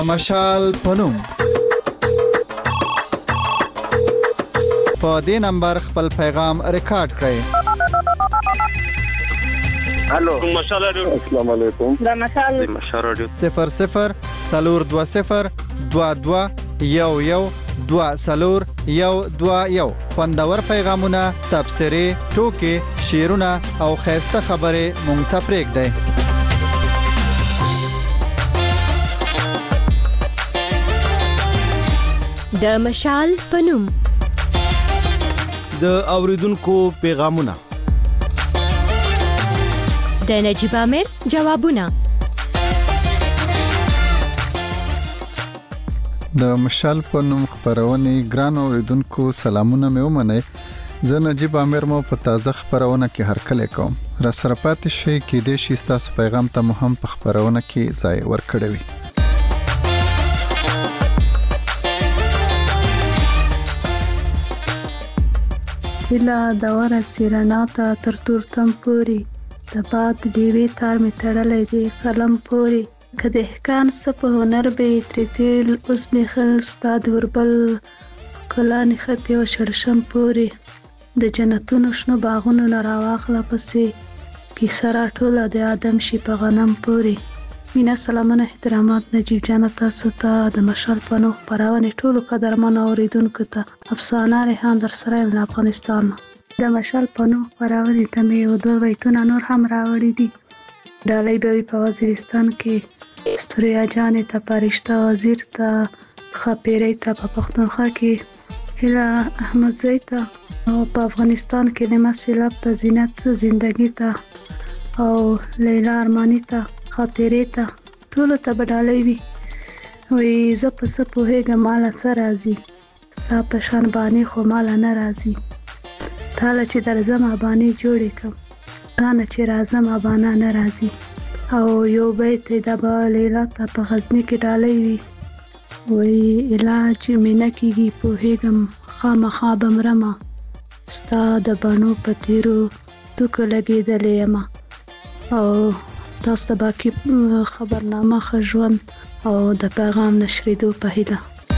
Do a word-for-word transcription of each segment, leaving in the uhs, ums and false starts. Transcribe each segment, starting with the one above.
مشال پنوم په دې نمبر خپل پیغام ریکارډ کړئ. الو مشال رادیو. السلام علیکم. دا مشال مشال رادیو. صفر صفر سلور دو صفر دو دو یو یو دو سلور یو دو یو. خوندور پیغامونه، تبصرې، ټوکې، شعرونه او خیسته خبرې مونږ ته پرېږدئ. د مشال پنوم د اوریدونکو پیغامونه، د نجیب امیر جوابونه. د مشال پنوم خبرونه ګران اوریدونکو سلامونه مې ومنئ. زه نجیب امیر مو په تازه خبرونه کې هرکلی کوم. را سره پاتې شئ کې دې شي تاسو پیغام ته مو هم په خبرونه کې ځای ورکړی وي. هیله د ورسې رڼا ته تر تورتم پورې، د باد ډیوې تار مې تړلی دی قلم پورې. که د احکان څه په هنر به یې ترې تېل اوس مې خل ستا د وربل ښکلا نښتې او شړشم پورې. د جنتونو شنو باغونو نه راواخله پسې، کیسه راټوله د آدم شي په غنم پورې. مینا سلامونه احترامات نجیب جانه تاسو ته د مشال پنوم خپرونې ټولو قدرمنو اوریدونکو ته افسانه ریحان در سره یم له افغانستان. د مشال پنوم خپرونې ته مې یو دوه بیتونه نور هم راوړي دي. ډالۍ به وي په وزیرستان کې، ستوریا جانې ته، پرشته وزیر ته، خاپیرۍ ته په پښتونخوا کې، هیله احمدزۍ ته، او په افغانستان کې نعمت سیلاب ته، زینت زندگی ته او لیلا ارمانی ته، خاطرې ته، ټولو ته به ډالۍ وي. وی زه په څه پوهېږم ماله څه راځي، ستا په شان بانې خو ماله نه راځي. تاله چې درځم ابانې جوړې کړم، رانه چې راځم ابانا نه راځي. او یو بیت د به لیلا ته په غزني کې ډالۍ وي. وی علاج مې نه کېږي پوهېږم خامخا به مرمه، ستا د بڼو په تېرو توکو لګېدلې یمه. او تاسو ته باقي خبرنامه ښه ژوند او د پیغام نشریدو په هیله.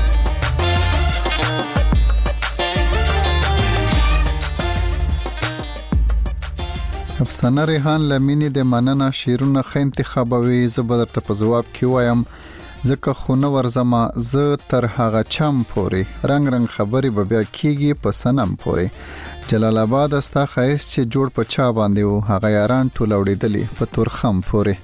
افسانه ریحان لمینی د مننه شیرونه ښه انتخابوي. زه به درته په ځواب کې وایم ځکه خو نه ورځمه زه تر هغه چم پورې، رنگ رنگ خبرې به بیا کېږي په صنم پورې. جلال آباد ستا ښایست چې جوړ په چا باندې و، هغه یاران ټول اوړېدلي په تورخم پورې.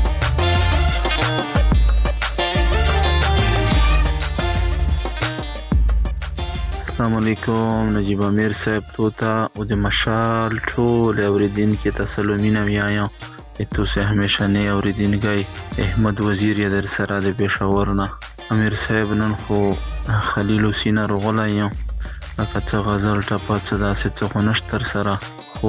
السلام علیکم نجیب امیر صاحب توتا او د مشال ټول اوریدونکو ته سلامونه وایم. تاسو همیشه نه اوریدونکي احمد وزیر یې در سره د پېښور نه. امیر صاحب نن خو خلیل حسین رغلایم، لکه څه غزل ټپه څه داسې څه خو نشته تر سره، خو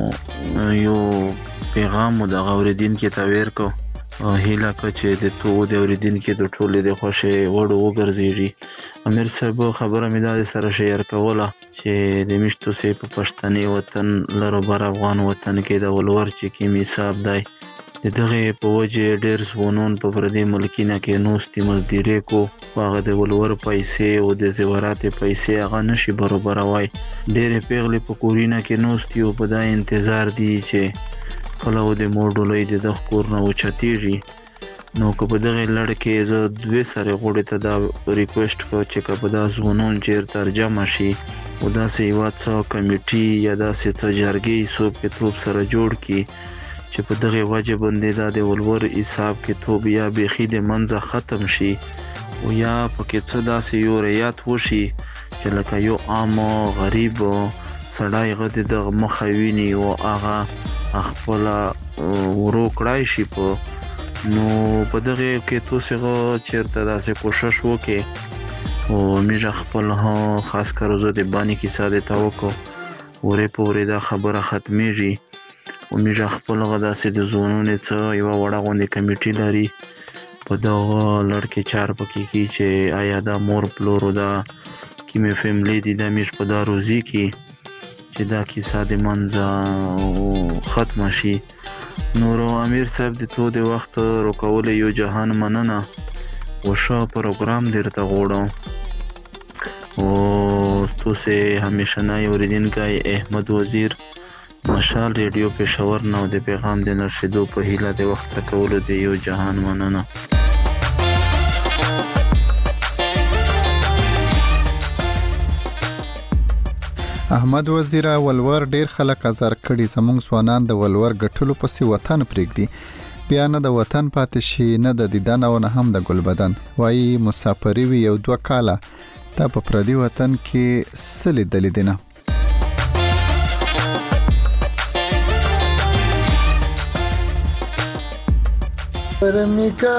یو پیغام مو د اوریدونکو ته ورکو. هیله که چې د تو د اوریدونکو د ټولې د خوښې وړ وګرځېږي. امیر صاحب خبره مې دا سره شیر کوله چې د میشتو سي په پښتني وطن لرو بر افغان وطن کې د ولور چې کې حساب دی، د دغه په وجه ډېر ځوانان په پردي ملکینه کې نوستي مزدوري کو، هغه د ولور پیسې او د زیورات پیسې هغه نشي برابروي. ډېر پیغلې په کورینه کې نوستي او په دا انتظار دي چې خلو د موډولې د دغه کور نه وچتيږي. نو که په دغه لړ کې زه دوی سره غوړې ته دا ریکوست کو چې که په دا ځوانان چیر ترجمه شي او داسې یو څه کمیټي یا داسې څه جرګې څوک کې توپ سره جوړ کی چې په دغه وجه باندې دا د ولور حساب کې توپ یا بيخي د منځه ختم شي او یا پکې څه داسې یو ریات وشي چې لکه یو عام غریب سړی غد د مخویني او هغه خپل ورو کړای شي. په نو په دغه کې تاسو چیرته داسې کوشش وکړئ او میږه خپل ها خاص کر زه د باندې کې ساده تا وکړو ورې پورې دا خبره ختمېږي او میږه خپل غدا سي د زونونې څه یو وړه غونډه کمیټي لري په دا لړکې چار پکې کې چې آیا دا مور پلورو دا کې مې فیملی دي د میش په دا روزي کې چې دا کې ساده منځه ختم شي. نورو امیر صاحب د تو د وخت روکول یو جهان مننه خوشا پروگرام درته غوړم او تاسو همیشنای اوریدونکي احمد وزیر مشال ریډیو پېښور نو د پیغام د نشریدو په هیله د وخت راکولو دی یو جهان مننه. احمد وزیر ولور ډیر خلک ازار کړي زموږ ځوانان د ولور ګټلو پسې وطن پرېږدي بیا نه د وطن پاتې شي نه د دیدن او نه هم د ګلبدن وایي مسافري وي یو دوه کاله دا په پردي وطن کې څه لیدلي دي نه. رمیکا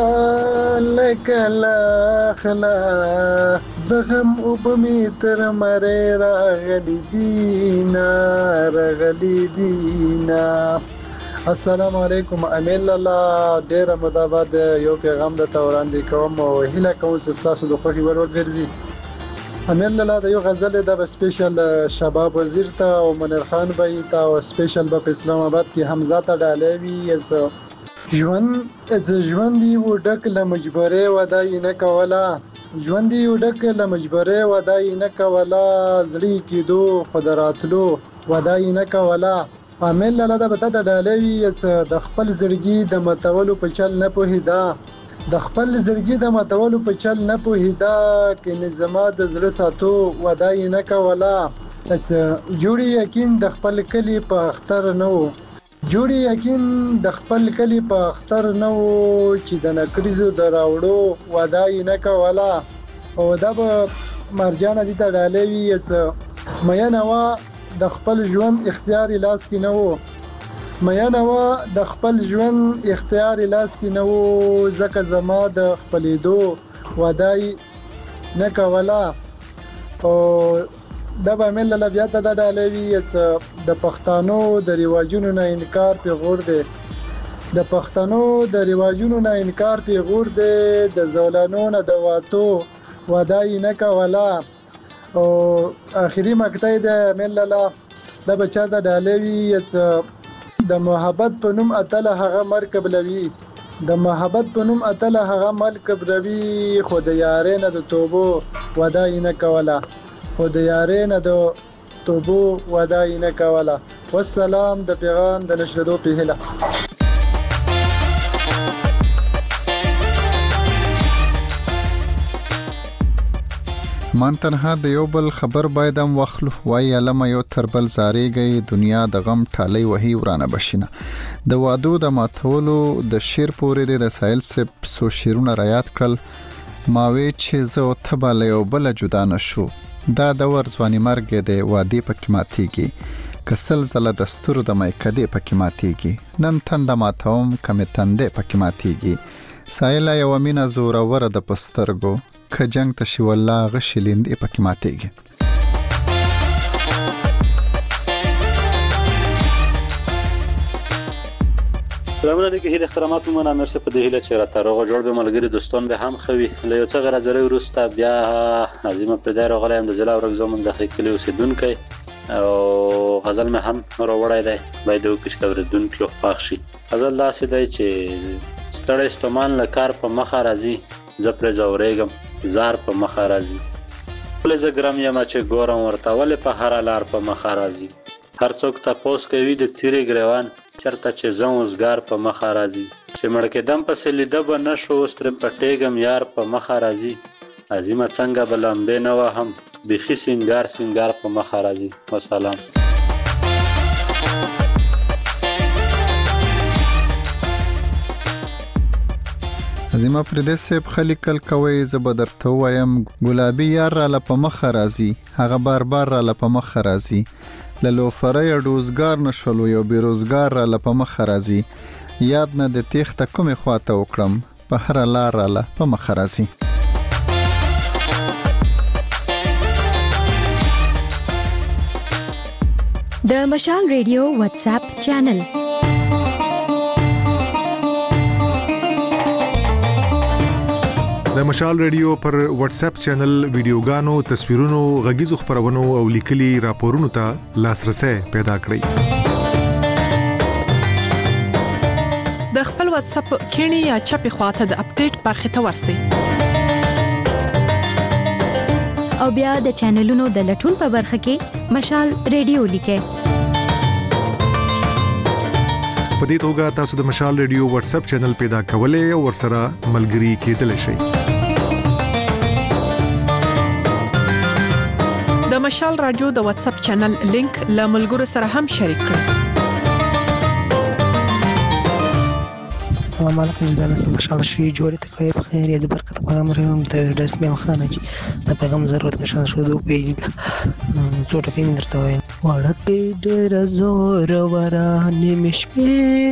لکلا خلا دغم اوبمی تر مره راغلی دینا راغلی دینا. السلام علیکم امیل الله ډیر مدابد یو پیغام د توراندې کوم او هیله کوم چې تاسو د خوښي ور وګرځي. امیل الله د یو غزل د سپیشل شباب وزیر ته او منیر خان بای ته او سپیشل په اسلام آباد کې حمزه ته ډالوي از ژوند از ژوندۍ و ډک له مجبورې ودای نه کولا ژوندۍ و ډک له مجبورې ودای نه کولا زړی کېدو خدراتلو ودای نه کولا. عامل لاله د بته د ډالوي د خپل زړګي د متولو په چل نه پوهیدا د خپل زړګي د متولو په چل نه پوهیدا کې نظام د زړه ساتو ودای نه کولا. جوړي یقین د خپل کلی په اختر نو جوړي یقین د خپل کلی په اختر نو چې د نکریزو دراوړو ودای نه کولا. او دا به مرجان دي ته ډالوي مې نوا د خپل ژوند اختیار لاس کې نه وو مې نوا د خپل ژوند اختیار لاس کې نه وو ځکه زما د خپلېدو ودای نه کولا. او دا به مل له بیا ته د ډالوي د پښتنو د ریواجونو نه انکار پیغور دی د پښتنو د ریواجونو نه انکار پیغور دی د زولانو نه د واتو ودای نه کولا. او اخیری مقطع د مل له د بچا د ډالوي د محبت په نوم اتله هغه مرکب لوي د محبت په نوم اتله هغه مرکب لوي خو د یارې نه د توبو ودای نه کولا خو د یارې نه د توبو ودای نه کولا. والسلام د پیغام د نشریدو په هیله. من تنها د یو بل خبر بایدم واخلو وای علم یو تربل زاریږي دنیا د غم ټالی وهي ورانه بشینه د وادو د ماتولو د شیر پورې د سایل سپ سو شیرونه رایات کړل ماوي چې زه تباله یو بل جدا نشو دا د ورځواني مرګ د وادي پکې ماتيږي کسل زله دستور د مې کدي پکې ماتيږي نن تند ماتوم کم تند پکې ماتيږي سایل یو مینا زوره ور د پسترګو که جنگ تشي والله غشلیند پکې ماتيږي. سلامونه لکه هیله احترامات مو نه مرسته په دې هیله چې راته روغ جوړ به ملګری دوستان به هم خوي له یو څه غرض ورسته بیا عظیمه پر دای راغلی هم د زلا ورغ زمون ځخې کلی اوسیدونکي او غزل مې هم راوړی دی باید وکړي اوریدونکو خوښ شي. غزل داسې دی چې ستړی ستومان له کار په مخه راځي زه پرې ځورېږم زار په مخه راځي ولې زه ګرم یم چې ګورم ورته ولې په هره لار په مخه راځي هر څوک تپوس کوي د څیرې ګریوان چرته چې زه اوسګار په مخه راځي چې مړ کېدم پسې لیده به نه شو اوس ترې پټېږم یار په مخه راځي عظیمه څنګه به لمبې نه وهم بیخي سینګار سینګار په مخه راځي. وسلام. عظیمه پردې سیب خلیکل کوي زبدرته وایم ګلابي یار را لپه مخ راځي هغه بار بار را لپه مخ راځي للو فرای روزګار نشولو یو بیروزګار را لپه مخ راځي یاد نه د تیخته کومه خواته وکړم په هر لار را لپه مخ راځي. د مشال ریډیو واتس اپ چینل د مشال ریډیو پر واتس اپ چینل ویډیوګانو تصویرونو غږیزو خبرونو او لیکلي راپورونو ته لاسرسي پیدا کړئ. د خپل واتس اپ کینی یا چپی خواته د اپډیټ برخه ته ورسی او بیا د چینلونو د لټون په برخه کې مشال ریډیو لیکه. په دې توګه تاسو د مشال ریډیو واتس اپ چینل پیدا کولای او ورسره ملګري کېدلی شئ. د مشال رادیو د واتس اپ چینل لینک له ملګرو سره هم شریک کړئ. السلام علیکم جناب ان شاء الله شي جوړه ته په خیر یا د برکت پیغام رحم ته د اسماعیل خان چې د پیغام ضرورت نشه شو دوه پیج څوټه پین درته وایم وړکې ډېر زور ورا نیمش په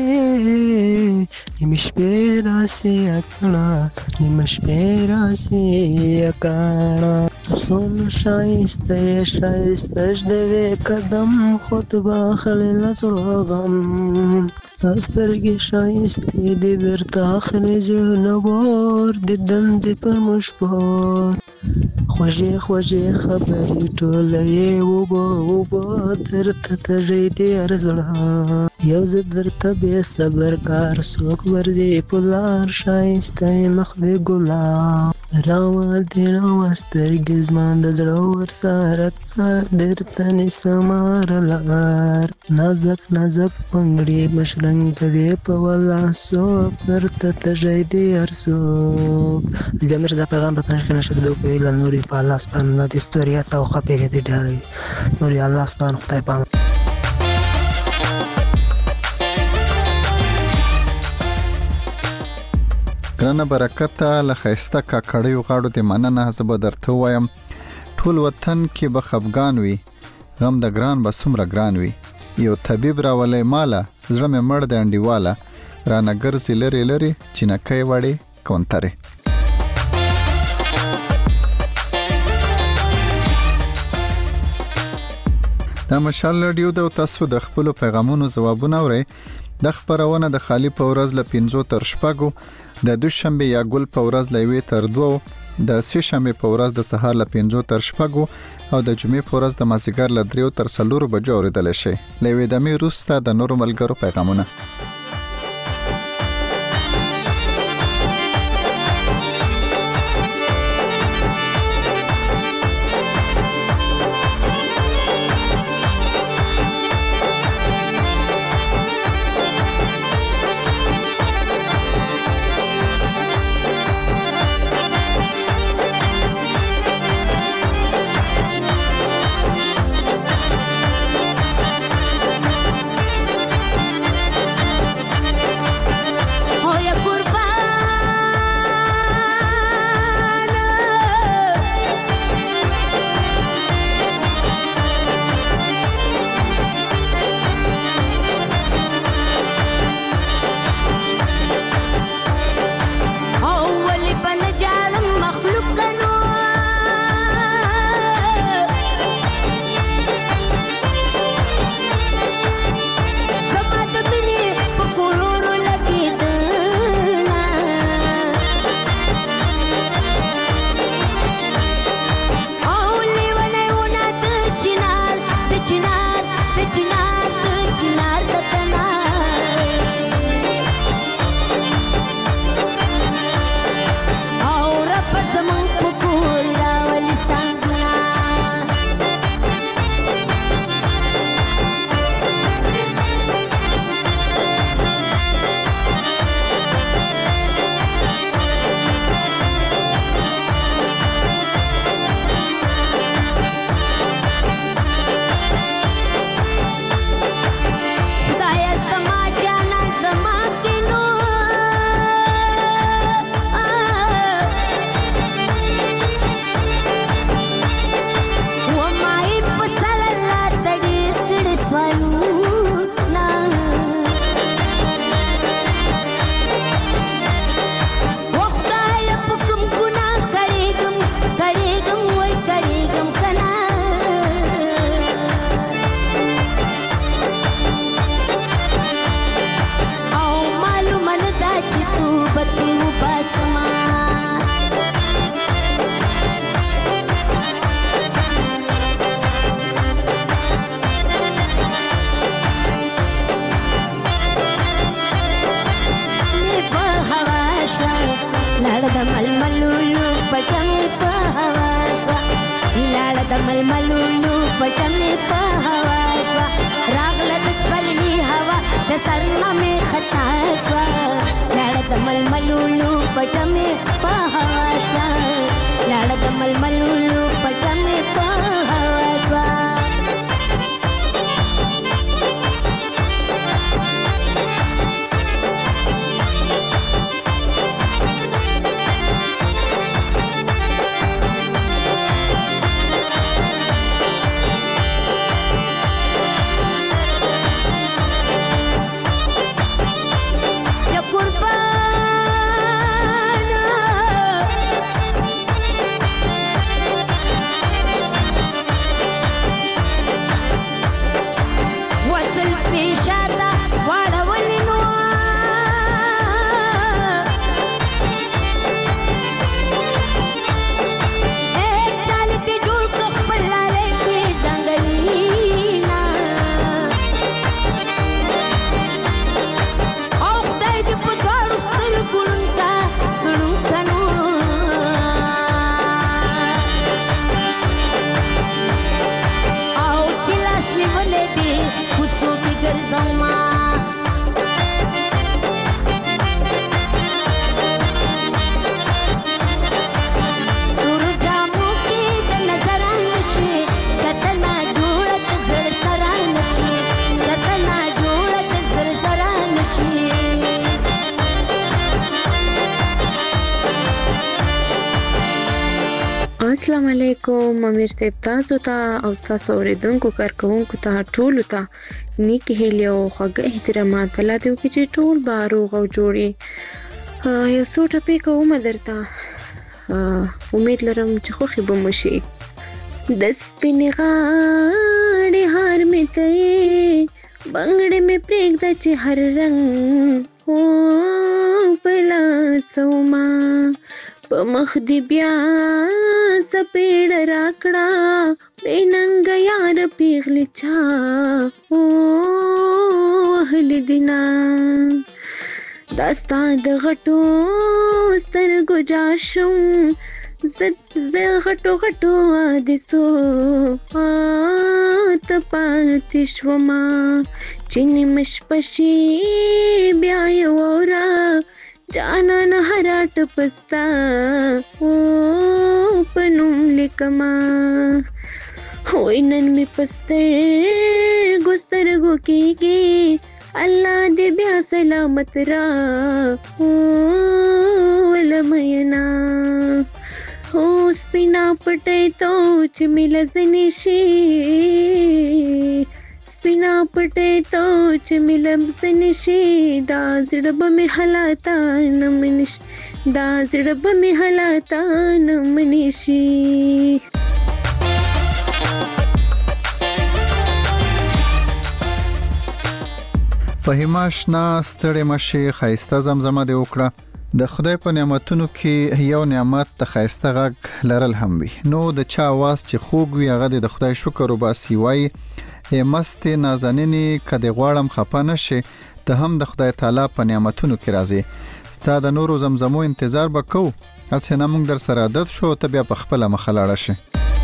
نیمش په راسي اکنا نیمش په راسي اکنا سون شایسته شایسته دې قدم خطبه خلل سرغم سترګې شایسته دې درته اخلي زړه ور د دند پر مشبار خوږې خوږې خبرې ټولې وبو وبو درته تجې دې ارزړه یو زه درته به صبر کار څوک ورځي پلار شایسته مخ دې ګلاب راو دې راو سترګې زما د زړه ور سره درته نسمار لار نازک نازک پنګړې مشرنګ کوي په ولا سو درته تجې دې ارسو بیا مې دا پیغام راته نشکنه شو دوی په لنوري په الله سبحانه د استوریا تا خو پیری دې ډاري نوري الله سبحانه خدای پام ګرانه برکت له خیسته کاکړیو غاړو ته مننه زه به درته وایم ټول وطن کې به خفګان وي غم د ګران به څومره ګران وي یو طبيب راولې مالا زړه مې مړ د انډیواله رانه ګرځي لري لري چینکۍ وړې کونترې. د مشال رادیو د تاسو د خپل پیغامونو ځوابونه اورئ. د خبرونه د خالی په ورځ ل پنځو تر شپږو د دوشنبه یا ګل په ورځ ل وی تر دوه د سه شنبه په ورځ د سهار ل پنځو تر شپږو او د جمعې په ورځ د مازیګر ل دریو تر څلورو بجو اوریدل شي. لوي د می روسته د نورو ملګرو پیغامونه. ململونو پټمې په هوا شوه راغله د سپرلي هوا د سر نه مې خطا شوه لاړه د ململونو پټمې په هوا شوه لاړه د ململونو پټمې په هوا شوه السلام علیکم امیر صاحب تاسو ته او تاسو اوریدونکو کارکونکو ته ټول ته نیکی هیله او خوږه احترامات الله دې وکړي چې ټول باروغ او جوړي یو څو ټپې کوم درته امید لرم چې خوښي به مو شي د سپینې غاړې هار مې ته بنګړې مې پرېږده چې هر رنګ او په لاسوما په مخ دې بیا سپېړه راکړه بې ننګه یار پیغلې چا وهلې دینه دا ستا د غټو سترګو جار شم زه غټو غټو حادثو ته پاتې شومه چې نیمه شپه شي بیا یې واوره جانان هراټ پستا او پنوم لیکما وای نن می پستر ګسترګو کېږي الله دې بیا سلامت را ولمینا او سپینا پټې تو چې ملزنی شي سپینا پټې تو چې ملزنی شي دا زړه به مې حالاتا نه منش دا زړه به مې حالاتا نه منشي فهیماشنا ستړې مشي خایسته زمزمه دی وکړه د خدای په نعمتونو کې یو نعمت د خایسته غږ لرل هم وي نو د چا आवाज چې خوږ وي هغه د خدای شکر وباسي وای مست نازنینی کدی غواړم خپه نشي ته هم د خدای تعالی په نعمتونو کې راځي ستا د نورو زمزمو انتظار وکاو اسنه موږ در سره عادت شو ته بیا په خپل مخاله شي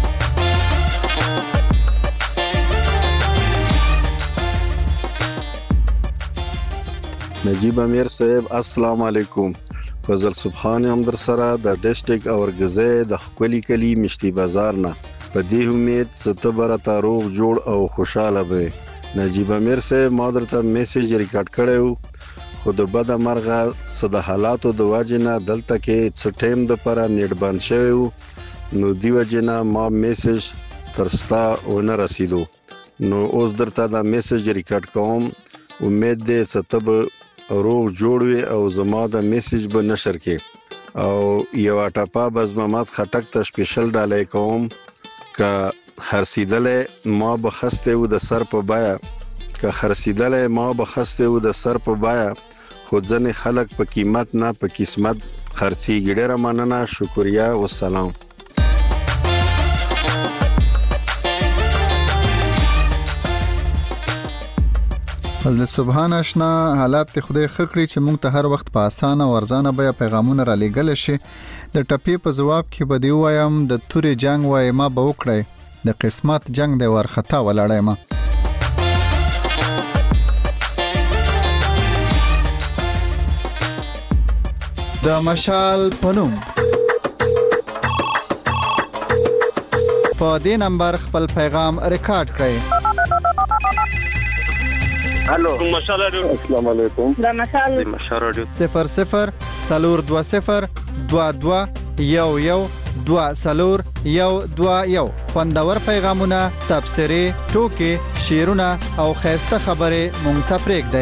نجیب امیر صاحب السلام علیکم فضل سبحان هم در سره د ډیسټریکټ اورګزې د خپلی کلی مشتي بازار نه په دې امید ستبره تاروغ جوړ او خوشاله به نجیب امیر صاحب ما درته میسج ریکارډ کړو خو د بد مرغه صد حالاتو د واجنه دلته کې څه ټیم د پر نیټ بند شوی نو دی وجنه ما میسج ترستا ونه رسیدو نو اوس درته دا میسج ریکارډ کوم امید دې ستب روغ جوړوي او زما د میسج به نشر کې او یو ټاپا بز محمد خټک ته سپیشل ډالای کوم کا خرسیدلې ما بخسته و د سر په بایا کا خرسیدلې ما بخسته و د سر په بایا خو ځنه خلک په قیمت نه په قسمت خرسي ګډه مننه شکریا والسلام فضل سبحان آشنا حالات ته خدای خکړي چې مونږ ته هر وخت په اسانه ورزانه بیا پیغامونه را لېګل شي د ټپی په جواب کې به دی وایم د توري جنگ وای ما به وکړی د قسمت جنگ د ورختا ولاړم. د مشال پنوم په دې نمبر خپل پیغام ریکارډ کړئ. الو مشال رادیو. السلام علیکم. د مشال مشال رادیو صفر صفر سلور دو صفر دو دو یو یو دو سلور یو دو یو. خوندور پیغامونه، تبصرې، ټوکې، شعرونه او خیسته خبرې مونږ ته پرېږدئ.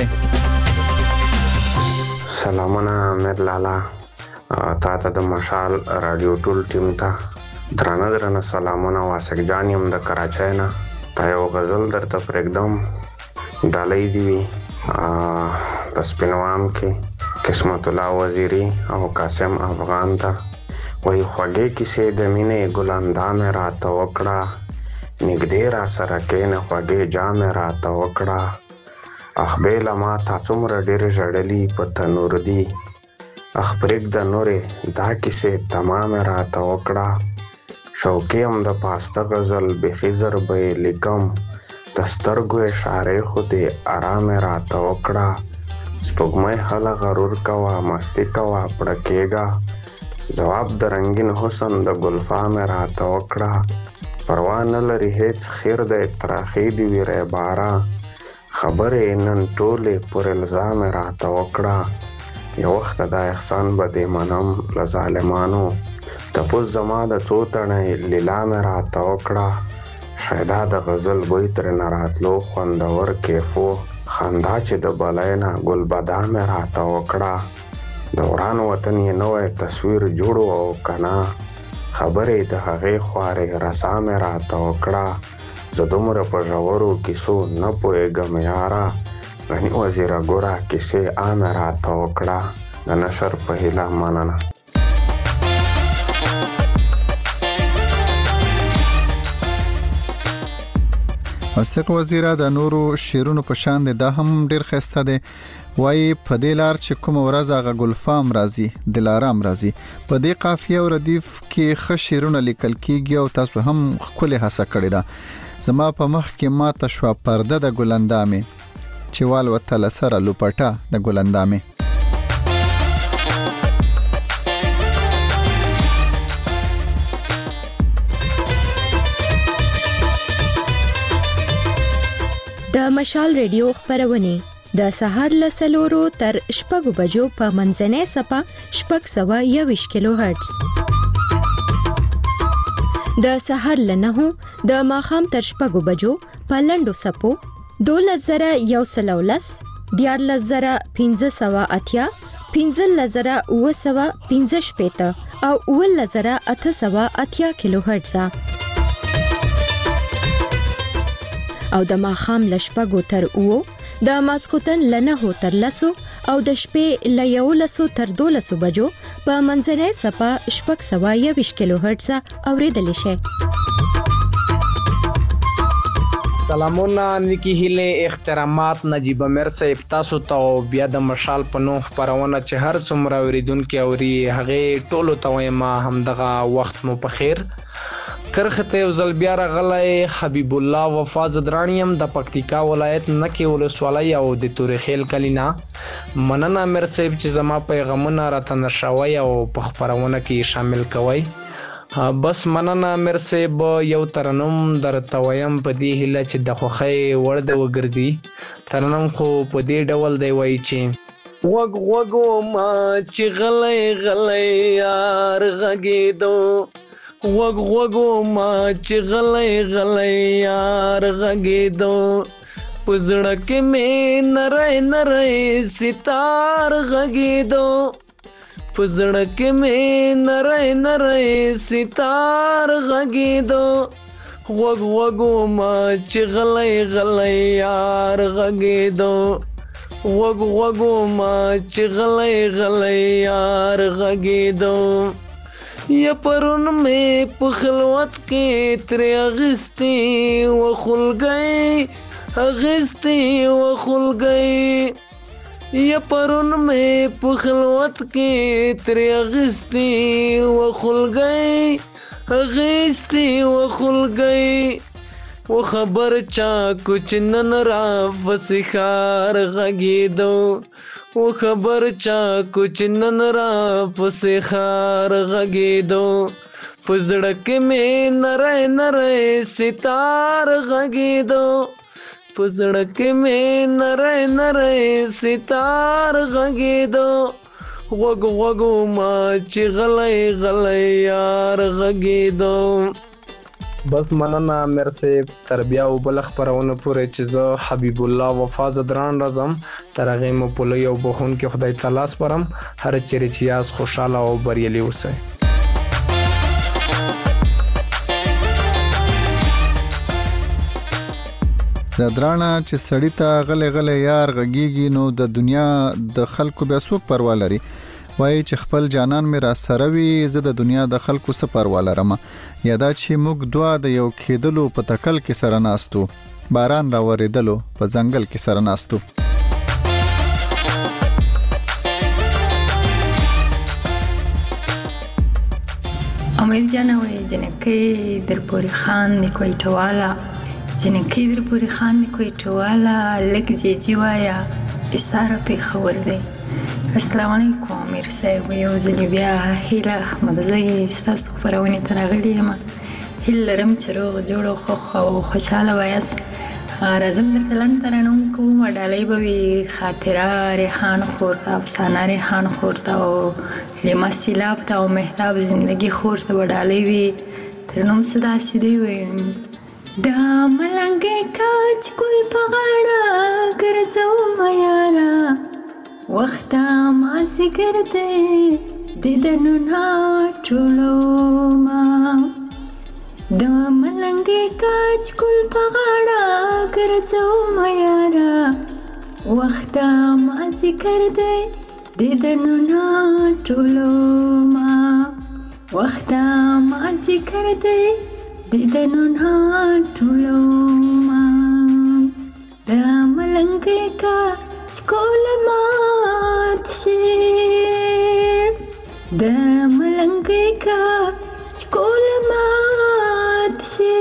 سلامونه امیر لالا، تا ته د مشال رادیو ټول ټیم ته درانه درانه سلامونه. واسق جان یم د کراچۍ نه. تا یو غزل درته پرېږدم، ډالۍ دي وي په سپینوام کې قسمت الله وزیری او قاسم افغان ته. وای خوږې کیسې د مینې ګلاندامې راته وکړه، نږدې را سره کېنه خوږې جامې راته وکړه. اخ بیله ما تا څومره ډېر ژړلي په تنور دي، اخ پرېږده نورې دا کیسې تمامې راته وکړه. شوقي یم د پاسته غزل بیخي زر به یې لیکم، د سترګو اشارې خو دې ارامې راته وکړه. سپوږمۍ هله غرور کوه مستي کوه پړه کېږه، ځواب د رنګین حسن د ګلفامې راته وکړه. پروا نه لري هېڅ خیر دی تراخې دي وي ریباره، خبرې نن ټولې پر الزامې راته وکړه. یو وخت دا احسان به دې منم له ظالمانو، تپوس زما د څو تڼۍ لیلامې راته وکړه. شیدا د غزل بوی ترېنه راتلو خوندور کیفو، خندا چې د بلۍ نه ګل بادامې راته وکړه. د وران وطن یې نوی تصویر جوړ او کنا، خبرې د هغې خوارې رسامې راته وکړه. زه دومره په ژورو کیسو نه پوهېږم یاره، غني وزیره ګوره کیسې عامې راته وکړه. د نشر په هیله مننه. واسق وزیره د نورو شیرونو په شان دی، دا هم ډیر ښایسته دی. وایي په دې لار چې کوم ورځ هغه ګلفام راځي دلارام راځي. په دې قافیه او ردیف کې ښه شیرونه لیکل کیږي او تاسو هم ښکلې هڅه کړې ده. زما په مخ کې ماته شوه پرده د ګلندامې، چې والوتله سره لوپټه د ګلندامې. د مشال ریډیو خبرونه د سهار له سلورو تر شپږو بجو په منځنۍ صفه شپږ سوه یوویشت کیلو هرتز، د سهار له نهو د ماښام تر شپږو بجو په لنډو صفو دولس زره یو سل او لس، دیارلس زره پنځه سوه اتیا، پنځلس زره اوه سوه پنځه شپېته او اوولس زره اته سوه اتیا کیلو هرتز، او د ماښام له شپږو تر اوو، د ماسخوتن له نهو تر لسو او د شپې له یولسو تر دولسو بجو په منځنۍ صفه شپږ سوه یوویشت کیلو هرتز اورېدلی شئ. سلامونه، نیکی هیله، احترامات. نجیب امیر صاحب تاسو ته بیا د مشال په نوم خپرونه چې هر څومره اوریدونکي اوري هغې ټولو ته وایم همدغه وخت مو په خیر. کرخته یو ځل بیا راغلی حبیب الله وفا زدرانی یم د پکتیکا ولایت نکې ولسوالۍ او د تورخیل کلي نه. مننه امیر صاحب چې زما پیغامونه راته نشروئ او په خپرونه کې شامل کوئ. بس مننه امیر صاحب. یو ترنم درته وایم په دې هیله چې د خوښۍ وړ د وګرځي. ترنم خو په دې ډول دی وایي چې وګ وګو ما چې غلی غلی یار غږېدو، وګ وګو ما چې غلی غلی یار غږېدو، په زړه کې مې نری نری ستار غږېدو، په زړه کې مې نری نری ستار غږېدو، وګ وګو ما چې غلی غلی یار غږېدو، وګ وګو ما چې غلی غلی یار غږېدو. یا پرون میں په خلوت کې ترې اغستې و خلګۍ اغستې و خلګۍ، یا پرون میں په خلوت کې ترې اغستې و خلګۍ غیستی و خلگئی و خبر چا کچھ نن را فسخار غگی دو و خبر چا کچھ نن را فسخار غگی دو پزڑک میں نرے نرے ستار غگی دو پزڑک میں نرے نرے ستار غگی دو غوگ غوگو ما چی غلی غلی یار غگی دو. بس مننه امیر صاحب تر بیا او بل خبرونه پورې چې زه حبیب الله وفا زدران رازم تر هغې مو په لوی او بخونکي خدای تعالی سپارم هر چیرې چې یاست خوشحاله او بریالي اوسئ. زدرانه چې سړی ته غلی غلی یار غږیږي نو د دنیا د خلکو بیا څوک پروا لري. وایي چې خپل جانان مې را سره وي زه د دنیا د خلکو څه پروا لرم. یا دا چې موږ دوه د یو کېدلو په تکل کې سره ناستو باران را ورېدلو په ځنګل کې سره ناستو. امیر جانوی جنکی در پوری خان دی کوئی ټوالا جنکی در پوری خان دی کوئی ټوالا لک جی جی وایا اساره په خبر دی. السلام علیکم امیر صاحب یو ځل بیا هیله احمد زئی ستاسو خبرونه ترغلی یم هیله لرم چې روغ جوړ خو او خوشاله وایاست. راځم درته لنډ ترانه کوم ډالۍ به وي خاطره ریحان خور ته افسانه ریحان خور ته او لیما سیلاب ته او مهتاب زندگی خور ته به ډالۍ وي ترنوم څه داسې دی وي دا ملنګې کاچ ګل په غاړه ګرځومه یاره وخته مازدیګر دی دیدنونه ټولومه د ملنګې کاچ ګل په غاړه ګرځومه یاره وخته مازدیګر دی دیدنونه ټولومه وخته مازدیګر دی دیدنونه ټولومه د ملنګې کاچ کول مات شي د ملنګې کاچ کول مات شي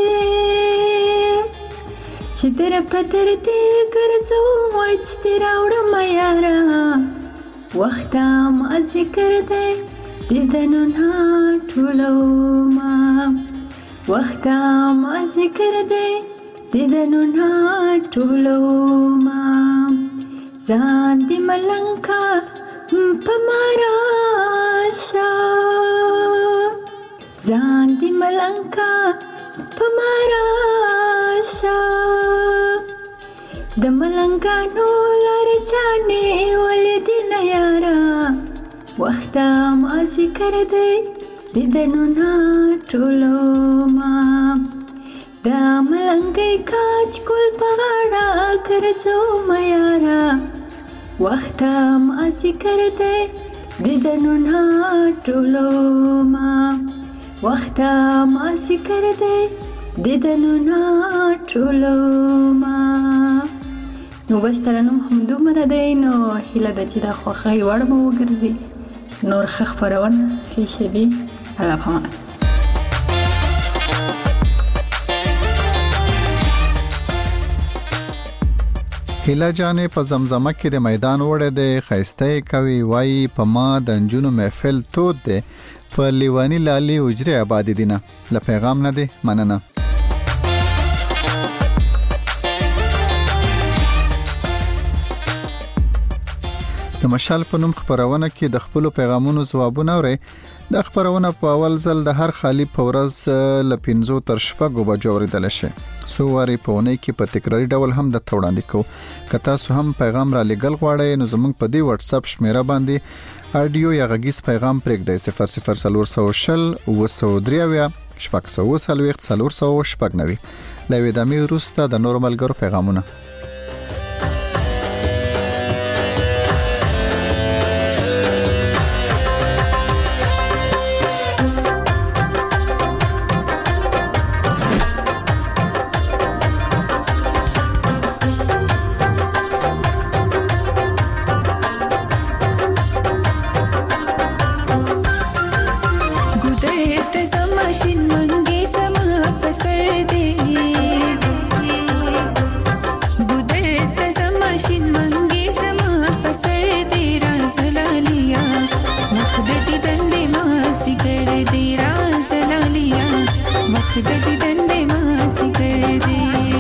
چې در په در دې ګرځوم وای چې دې راوړم یاره وخته مازدیګر دی دیدنونه ټولومه وخته مازدیګر دی دیدنونه ټولومه ځان دې ملنګه په ما راشه ځان دې ملنګه په ما راشه د ملنګانو لارې جانې ولې دې نه یاره وخته مازدیګر دی دیدنونه ټولومه د ملنګې کاچ ګل په غاړه ګرځومه یاره وخته مازدیګر دی دیدنونه ټولومه وخته مازدیګر دی دیدنونه ټولومه. نو بس ترنم همدومره دی نو هیله ده چې دا خوښۍ وړ به وګرځي نور ښه خپرونه ښې شېبې الله پامان. هیله جانې په زمزمه کې د میدان وړه دی خیسته کوي وایي په ما د انجونو محفل تود دی په لیوانی لالي اجري آباد دینه ل پیغام نه دی مننه. د مشال په نوم خبرونه کې د خپل پیغامونو ځوابونه اوري. د خبرونه په اول ځل د هر خالی په ورځ ل پنځو تر شپږو بجو اوریدل شي. سو واری په ونه کې په تکراری ډول هم د توړاندې کو. که تاسو هم پیغام را لګل غواړئ نو زموږ په دی واتس اپ شمیره باندې اډیو یا غږیز پیغام پرېږدئ صفر صفر صفر شل وسو دریاویا شپږ سو وسلويخت صفر سو شپږ نوي لوي د می روسته د نورمال ګرو پیغامونه. شي ماشین منګي سما پسر دې ګودر ته ماشین منګي سما پسر دې رازلالیا وخت دې دندې ما سګر دې رازلالیا وخت دې دندې ما سګر دې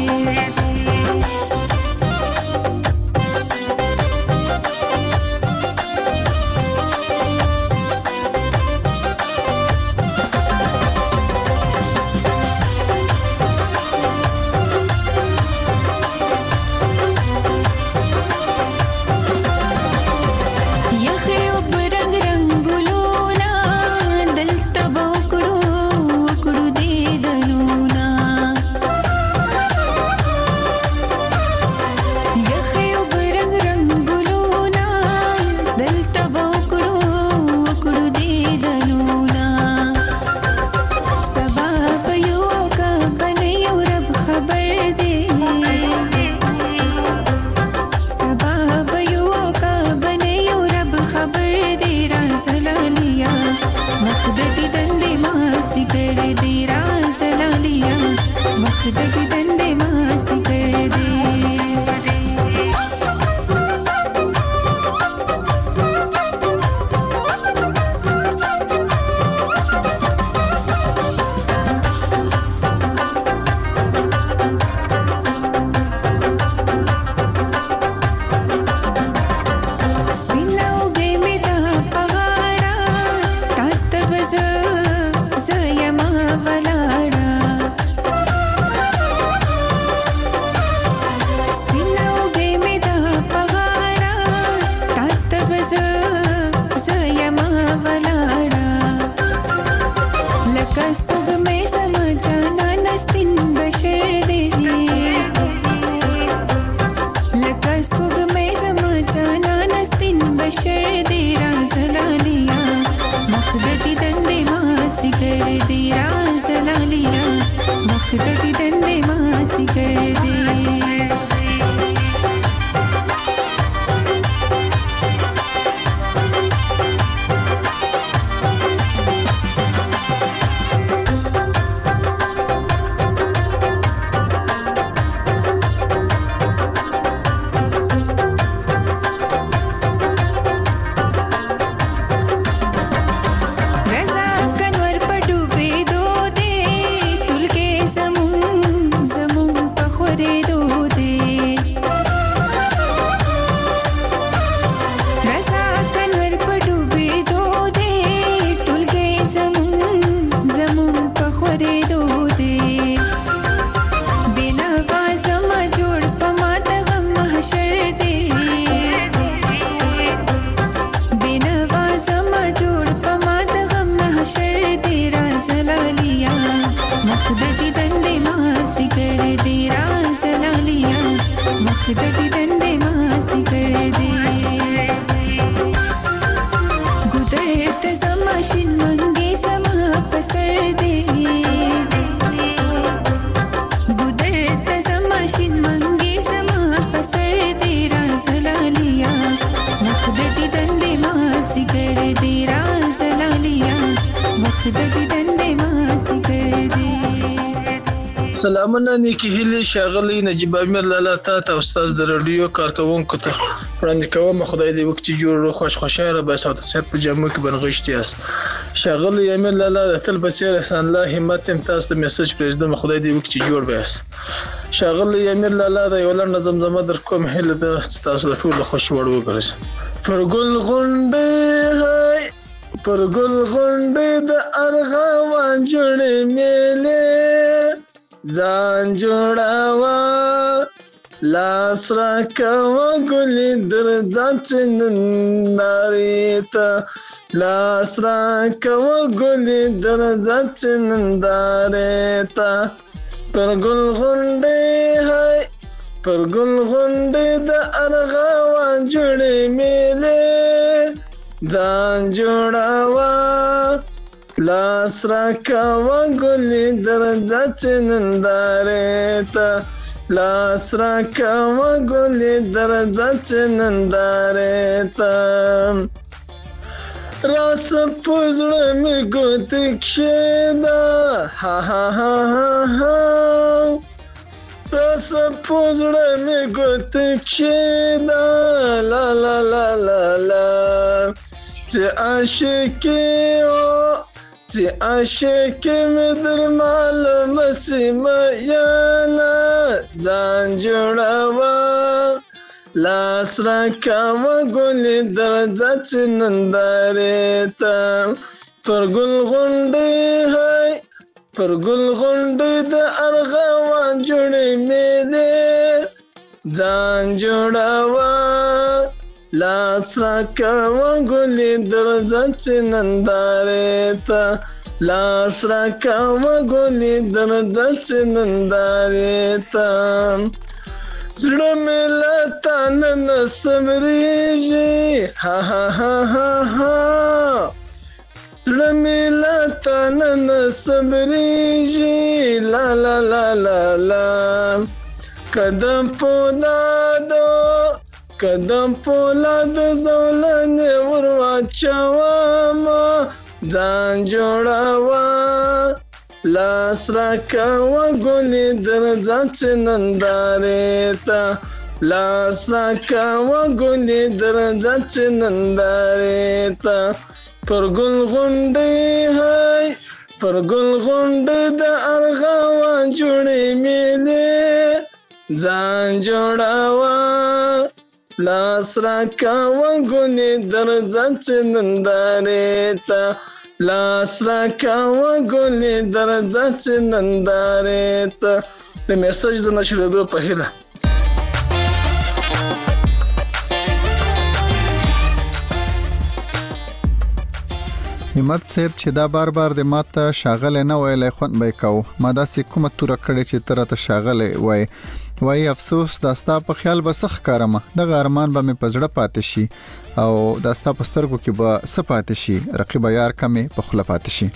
سلامونه نیکی هیلی شاغلی نجیب امیر لالا تا تا استاد د رادیو کارکونکو ته وړاندې کوم. خدای دې وکړي جوړ خوش خوشاله به سات سات په جامو کې بنغشتي اس شاغلی امیر لالا د تل بچیر احسان الله همت تاسو ته میسج پرېږدم. خدای دې وکړي جوړ به اس شاغلی امیر لالا د یو لړ نظم زما در کوم هله د تاسو ټول خوش وړ وګرځي پر ګل غونډه هاي پر ګل غونډه د ارغوان جوړې میلې ځان جوړاوه لاس را کوه ګلې در ځان نندارې ته لاس را کوه ګلې در ځان نندارې ته پر ګل غونډې هاي پر ګل غونډې د ارغوان جوړې میلې ځان جوړاوه لاس را کوه ګلې درځه نندارې ته لاس را کوه ګلې درځه نندارې ته راس پزړه می ګوت کښېدا ها ها ها ها راس پزړه می ګوت کښېدا لا لا لا لا لا چې عاشقې او چې عاشقې مې در معلومه سیمه یاله ځان جوړوه لاس راکاوه ګلې درځه چې نندارې ته پر ګل غونډۍ هی پر ګل غونډۍ د ارغوان جوړې مېلې ځان جوړوه لاس راکاوه ګلې درځه چې نندارې ته لاس راکاوه ګلې درځه چې نندارې ته زړه مې له تا نه صبرېږي ها ها ها ها ها زړه مې له تا نه صبرېږي لا لا لا لا لا قدم پولادو قدم پولادو زولنې ور واچومه ځان جوړوه لاس راکاوه ګلې درځه چې نندارې ته لاس راکاوه ګلې درځه چې نندارې ته پر ګل غونډۍ هی پر ګل غونډۍ د ارغوان جوړې مېلې ځان جوړوه لاس راکاوه ګلې درځه چې نندارې ته لاس راکاوه ګلې درځه چې نندارې ته د میسج د نشریدو په هیله همت صاحب چې دا بار بار د ماته شاغله نه ویلې خوند به کو ما دا سې کومه توره کړې چې تر ته شاغله وای وای افسوس داستا په خیال بسخ کارمه د غارمان به مې پزړه پاتې شي او داستا په سترګو کې به سپاتې شي رقیب یار کمه په خله پاتې شي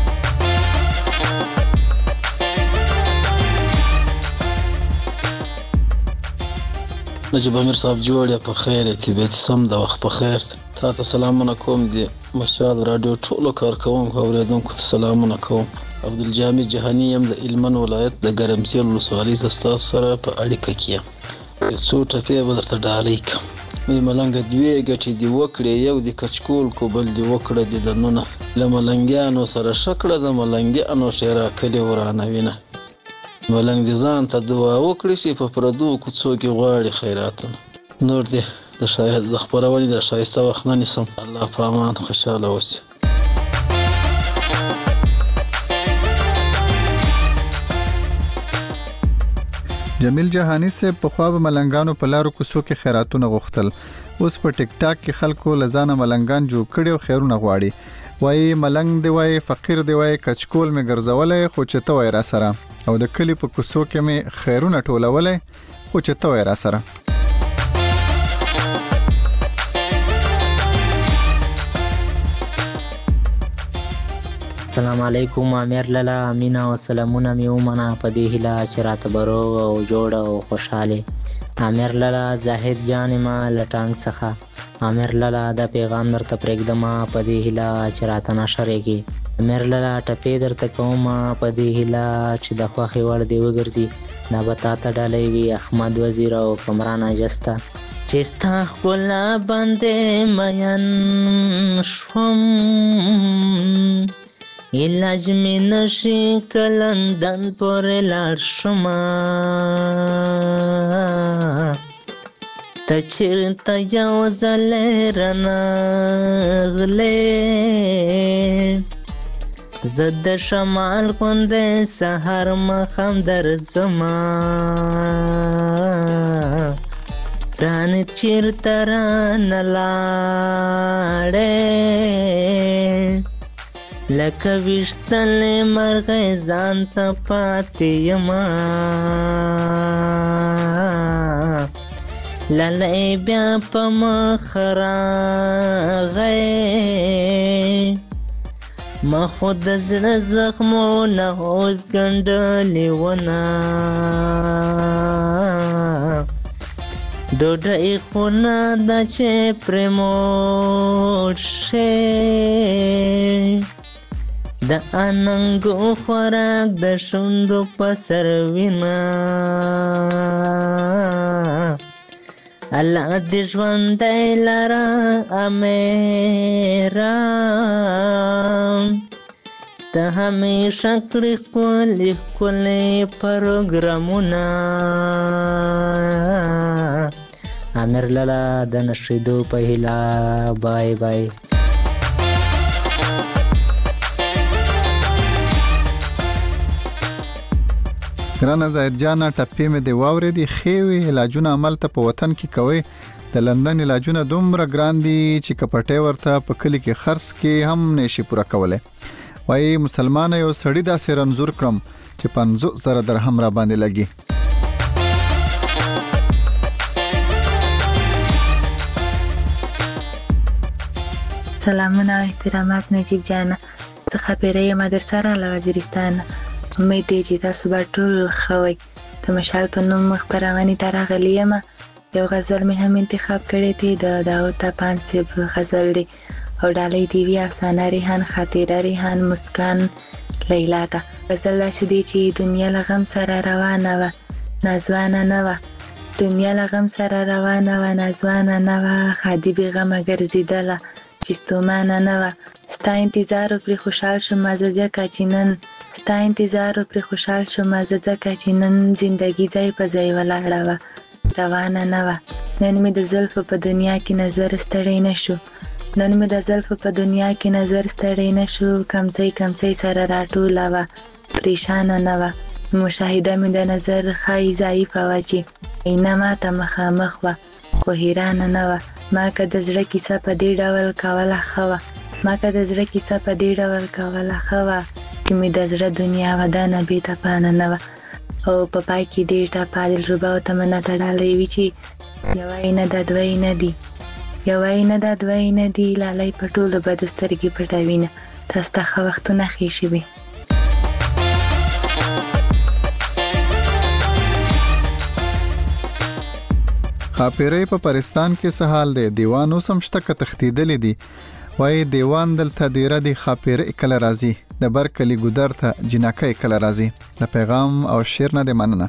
نجیب امیر صاحب جوړ په خیر ته بیت سم د وخت په خیر تاسو سلامونه کوم دي مشال رادیو ټولو کارکونکو اوریدونکو ته سلامونه کوم عبدالجامع جهانی يم د علمن ولایت د ګرمسیر ولسوالۍ زستا سره په اړیکه کې څو ټکي به درته ډالۍ کوم مې ملنګ دوی غټي دی وکړې یو د کچکول کو بل دی وکړه د دنونه لملنګانو سره شکړه د ملنګانو شیرا کلی ورانه وینه ملنګ دي ځان ته دعا وکړي چې په پردو کوڅو کې غواړي خیراتونه نور دې د شاهد د خبرونې د شایسته وخت نه نسم الله په امان خوشاله اوسئ جمیل جهانی سے په خوا به ملنګانو په لارو کوڅو کې خیراتونه غوښتل اوس په ټیک ټاک کې خلکو لزانه ملنګان جوړ کړي او خیرونه غواړي وای ملنګ دی وای فقیر دی وای کچکول می ګرځولې خو چې ته وای را سره او د کلی په کوڅو کې می خیرونه ټولولې خو چې ته وای را سره السلام علیکم امیر لالا امینا او سلامونه می ومنه په دې هیله چې راته بروغ او جوړ او خوشاله امیر لالا زاهد جان ما لټانګ څخه امیر لالا دا پیغام درته پرېږدم په دې هیله چې راته نشرېږي امیر لالا ټپې درته کوم په دې هیله چې د خوښې وړ دی وګرځي دا به تا ته ډالۍ وي احمد وزیر او کمران اجسته چې ستا ښکلا باندې مین شوم علاج می نشي کلندن پر لاړ شما ته چیرته یو ځل رانغلې زه د شمال غوندې سهار ماښام درځمه رانه چیرته رانه لاړې لکه ویشتلې مرغۍ ځان ته پاتې یمه لالی بیا په مخ راغی ما خو د زړه زخمونه اوس ګنډلې ونه ډوډۍ خو نه ده چې پرې موټ شي د اننګو خوراک د شونډو په سر وینه الله دې ژوندی لره امیره ته همیشه کړې ښکلې ښکلې پروګرامونه امیر لالا د نشریدو په هیله بای بای ګرانه زاهد جانه ټپې مې دی واورېدې ښې وې علاجونه عملته په وطن کې کوئ د لندن علاجونه دومره ګران دي چې که پټۍ ورته په کلي کې خرڅ کې هم نشي پوره کولی وایي مسلمانه یو سړي داسې رنځور کړم چې پنځوس زره درهم را باندې لګي سلامونه او احترامات نجیب جانه څخه پیره یم در سره له وزیرستان امید دی چې تاسو به ټول ښه وئ د مشال په نوم خپرونې ته راغلی یم یو غزل مې هم انتخاب کړی دی د داود طپان صاحب غزل دی او ډالۍ دی وی افسانه ریحان خاطره ریحان مسکان لیلا ته غزل داسې دی چې دنیا له غم سره روانه وه نازوانه نه وه دنیا له غم سره روانه وه نازوانه نه وه خادي بې غمه ګرځېدله چې ستومانه نه وه ستا انتظار پرې خوشحال شم زه ځکه چې نن ستا انتظار پرې خوشحال شم زه ځکه چې نن زندګي ځای په ځای ولاړه وه روانه نه وه نن مې د زلفو په دنیا کې نظر ستړی نه شو نن مې د زلفو په دنیا کې نظر ستړی نه شو کمڅۍ کمڅۍ سره راټوله وه پریشانه نه وه مشاهده مې د نظر ښایي ضعیفه وه چې عینه ماته مخامخ وه خو حیرانه نه وه ما که د زړه کیسه په دې ډول کوله ښه وه ما که د زړه کیسه په دې ډول کوله ښه وه چې مې د زړه دنیا ودانه بې تپانه نه وه او په پای کې دې ټپه دلربا او تمنا تړلی وي چې یوه یې نه ده دوه یې نه دي یوه یې نه ده دوه یې نه دي لالی په ټولو بدو سترګې پټوینه تاسو ته ښه وختونه ښې شوي خاپیرۍ په پاکستان کې څه حال دی دیوان اوس هم شته که تښتېدلی دي وایي دیوان دلته دیره دی خاپیرۍ کله راځي د بر کلي ګودر ته جنکۍ کله راځي د پیغام او شعر نه دی مننه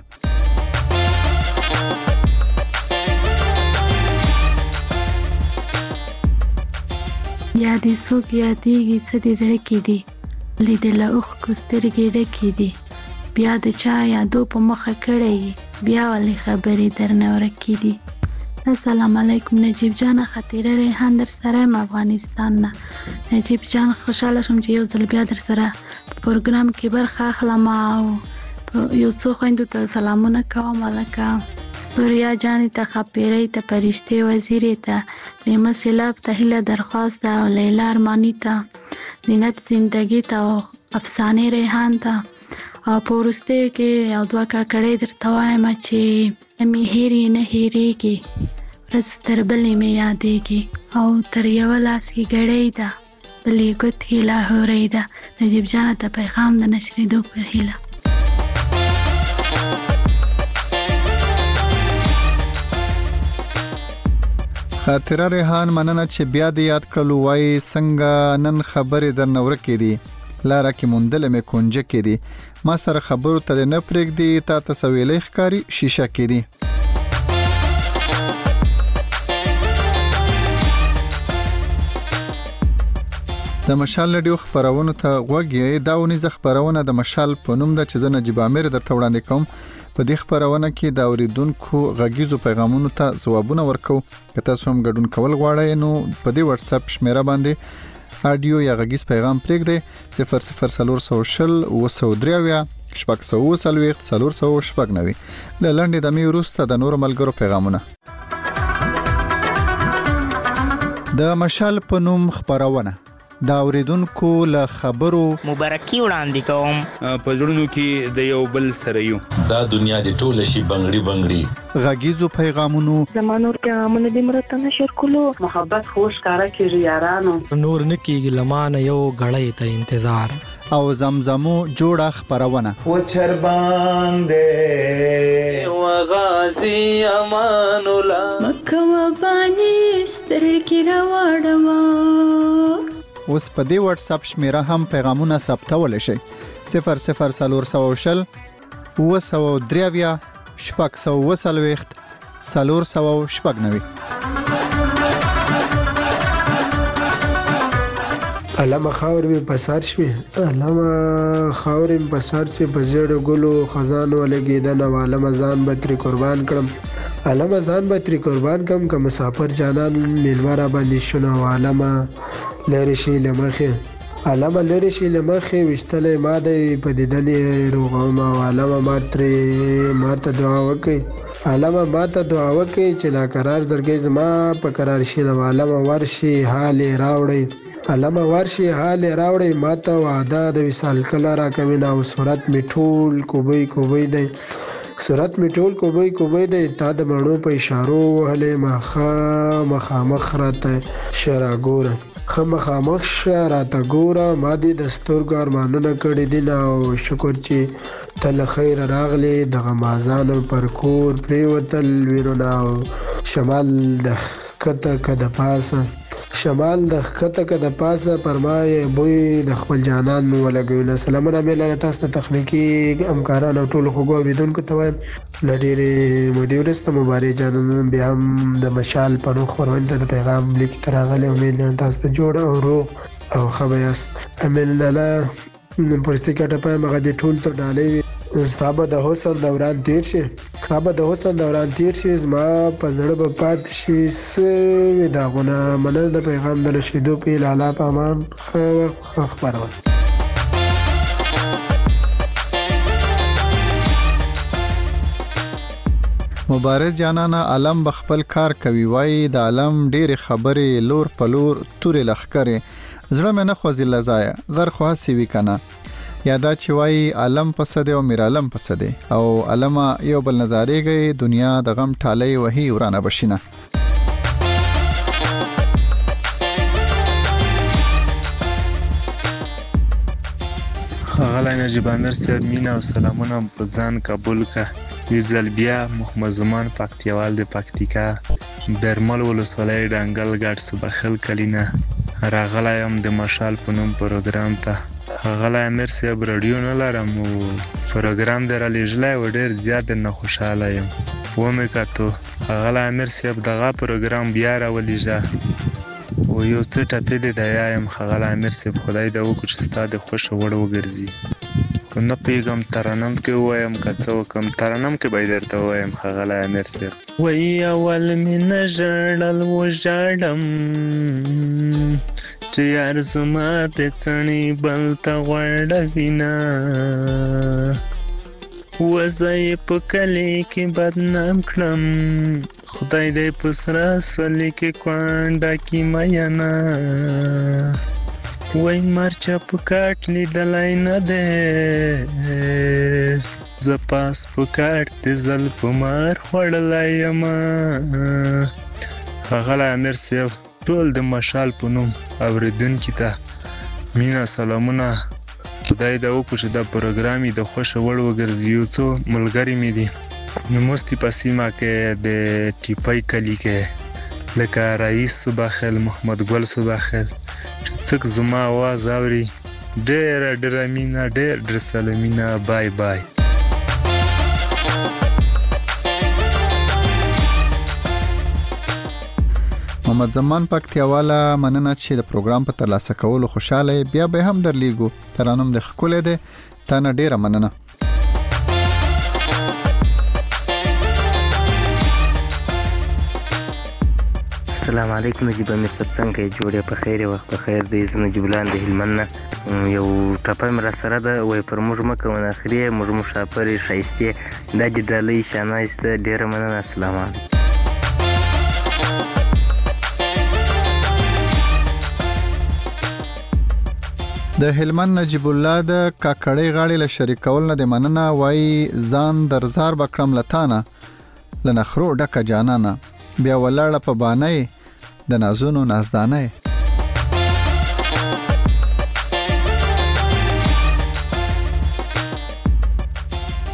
یا دې څوک یادېږي څه دې زړه کې دي لیدله اوښکو سترګې ډکې دي بیا د چا یادو په مخه کړی بیا ولې خبرې درنه ورکې دي السلام علیکم نجیب جان خاطره ریحان در سره یم افغانستان نه نجیب جان خوشاله شوم چې یو ځل بیا در سره په پروګرام کې برخه اخلم او یو څو خویندو ته سلامونه کوم لکه ستوریا جانې ته خاپیرۍ ته فرشتې وزیرې ته لیمه سیلاب ته هیله درخواست او لیلا ارماني ته زینت زندګي ته او افسانې ریحان ته او په وروستیو کې یو دوه کاکړۍ درته وایم چې مې هېرې نه هېرېږي ورځ تر بلې مې یادېږي او تر یوه لاس کې ګړۍ ده بلې ګوتې لاهورۍ ده نجیب جانه ته پیغام د نشریدو پر هیله خاطره ریحان مننه چې بیا دې یاد کړلو وایي څنګه نن خبرې درنه ورکې دي لاره کې موندله مې کونجه کې دي ما سره خبرو ته نه پرېږدي تا ته څه ویلی ښکاري شیشه کې دي د مشال رادیو خپرونو ته غوږ یې دا ونیزه خپرونه د مشال په نوم ده چې زه نجیب امیر درته وړاندې کوم په دې خپرونه کې د اوریدونکو غږیزو پیغامونو ته ځوابونه ورکو که تاسو هم ګډون کول غواړئ نو په دې واتس اپ شمیره باندې آډیو یا غږیز پیغام پرېږدئ صفر صفر څلور سوه شل اوه سوه درې اویا شپږ سوه اوه څلوېښت څلور سوه شپږ نوي له لنډې دمې وروسته د نورو ملګرو پیغامونه د مشال په نوم خپرونه دا اوریدونکو له خبرو مبارکي وړاندې کوم په زړونو کې د یو بل سره یو دا دنیا د ټول شي بنگړي بنگړي غږیزو پیغامونو زمانور پیغامونه د مرته نشر کولو محبت خوش کارا کیږي یارانو نور نکیږي لمانه یو غړې ته انتظار او زمزمو جوړه خبرونه و چربان دې و غازی امان الله مکه و بانی سترګې راوړما. اوس په دې واتس اپ شمیره هم پیغامونه ثبتول شي صفر صفر څلور سوه شل اوه سوه درې اویا شپږ سوه اوه څلوېښت څلور سوه شپږ نوي. علامه خاور می پسار شوي علامه خاور می پسار شي په زیړو ګلو خزان ولګیدن او علامه ځان به ترې قربان کړم علامه ځان به ترې قربان کړم که مسافر جانان میلمه را باندې شونه او علامه لرې شي له مخې علامه لرې شي له مخې ویشتلی ما دی په دیدن یې روغوم او علامه ما ترې ما ته دعا وکړئ علامه ما ته دعا وکړئ چې ناقرار زړګی زما په قرار شي نو علامه ورشي حال یې راوړئ علامه ورشي حال یې راوړئ ما ته وعده د وصال کله راکوي نه او صورت مې ټول کوبی کوبی دی صورت می ټول کوبی کوبی دی تا د مڼو په اشارو وهلې مخه مخامخ راته شرا ګوره خه مخامخ راته ګوره ما دې د سترګو ارمانونه کړي دي نه او شکر چې ته له خیر راغلې د غمازانو پر کور پرېوتل ویرونه او شمال د ښکته که د پاسه شمال د ښکته که د پاسه پر ما یې بوی د خپل جانان ولګوي. سلامونه مې لاله تاسو ته تخنیکي همکاران او ټولو خوږو اورېدونکو ته وایم له ډېرې مودې وروسته مبارک جانان بیا هم د مشال پڼو خپرونې ته د پیغام لیک ته راغلی. امید لرم تاسو په جوړ او روغ او ښه به یاست. امین لاله پرستي کټه پایم هغه دې ټول تر ډالۍ وي ستا به د حسن دوران تیر شي ستا به د حسن دوران تیر شي زما په زړه به پاتې شي سوي داغونه. مننه د پیغام د رسېدو په لاله په امان ښه وخت ښه خپرونه. مبارک جانانا علم بخپل کار کوي وای د علم ډېر خبرې لور په لور تورې لخکره زړه مې نه خوځي لزایا غر خو هسي وی کنه یادا چې وای علم پسده او میر علم پسده او علما یو بل نظارې گئی دنیا د غم ټالۍ وਹੀ ورانه بشینه. غلای نجیب امیر صاحب مینا او سلامونه په ځان قبول کا یوزل بیا محمد زمان پکتیوال د پکتیکا برمل ولسوالۍ ډنګل ګډ صبحخل کلینه راغلایم د مشال په نوم پروګرام ته. غلای امیر صاحب رادیو نه لرم او پروګرام در لېږلی و ډېر زیات نه خوشاله یم و مې کتو غلای امیر صاحب دغه پروګرام بیا راولېږه و یو څه ټپې دې د یایم غلای امیر صاحب خدای دې وکړو چې ستا د خوښه وړ وګرځي خو نه پوهېږم ترنم کې ووایم که څه وکړم ترنم کې به یې درته ووایم غلای امیر صاحب وایي اول مې نه ژړل وژاړم چې یار زما پېڅڼې بل ته غوړوینه وزه یې په کلي کې بدنام کړم خدای دې په سره سولې کې کونډه کې مینه وای مرچه په کاټ لیدلی نه دی زه پاس په کاټ د زل په مار خوړلی یمه. ښاغلی امیر صاحب ټول د مشال په نوم اورېدونکي ته مینه سلامونه خدای دې وکړو چې دا پروګرام یې د خوښه وړ وګرځي. یو څو ملګري مې دي نموستي په سیمه کې د ټیپۍ کلي کې لکه رئیس صبحخیل محمد ګل صبحخیل چې څوک زما आवाज اوري ډېره ډېره مینه ډېر ډېر سلامونه بای بای. محمد زمان پکتیواله مننه چې د پروګرام په ترلاسه کولو خوشاله بیا به هم درلیګو ترانم د خکولې ده تانه ډیره مننه. السلام علیکم نجیب امیر صاحب څنګه جوړې په خیر وخت په خیر دی زه نجیب الله د هلمند نه یو ټپه مې را سره ده وایي پر موږ مه کوه ناخرې موږ مسافرې ښایستې دا دې ډالۍ شانایسته ډېره مننه. السلام علیکم. د هلمند نجیب الله د کاکړۍ غاړې له شریکول نه د مننه وای ځان درزار بکرم لتانه لنخرو ډکه جانانه بیا ولاړه په بانه د نازونو نازدانه.